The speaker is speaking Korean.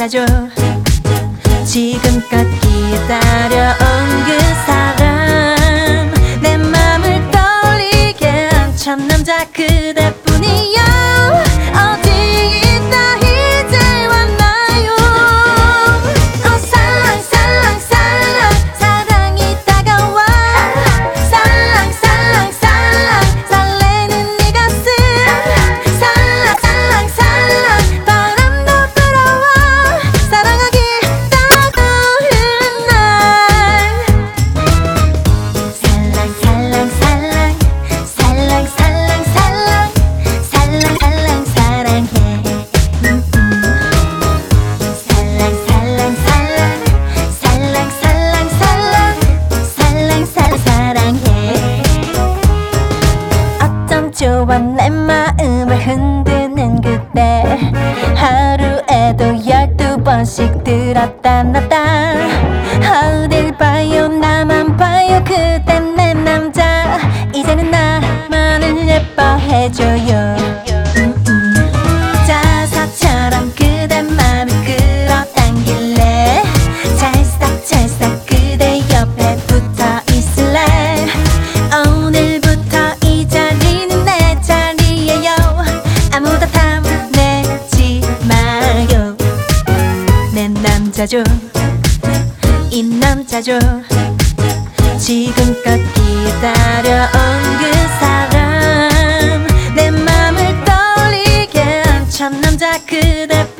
남자죠. 지금껏 기다려온 그 사람, 내 맘을 떠올리게 한 참 남자 그대뿐이야. 어디 있다 이제 왔나요? 살랑 살랑 살랑 사랑이 다가와. 살랑 살랑 살랑 설레는 네 가슴. 살랑 살랑 살랑 바람도 불어와. 사랑하기 따가운 날. 살랑 살랑 살랑 살랑 살랑 살랑 살랑 살랑 사랑해. 살랑 살랑 살랑 살랑 살랑 살랑 살랑 살랑 사랑해. 어쩜 좋아 내 마음을 흔드는 그때, 하루에도 12번씩 들었다 놨다. 어딜 봐요 나만 봐요 그댄 내 남자. 이제는 나만을 예뻐해줘요. 자사처럼 그대 맘을 끌어당길래 찰싹찰싹 그대 옆에 붙어 있을래. 오늘부터 이 자리는 내 자리예요. 아무도 탐내지 마요. 내 남자죠, 이 남자죠. 지금껏 기다려온 그 사람, 내 맘을 떠올리게 한 참 남자 그대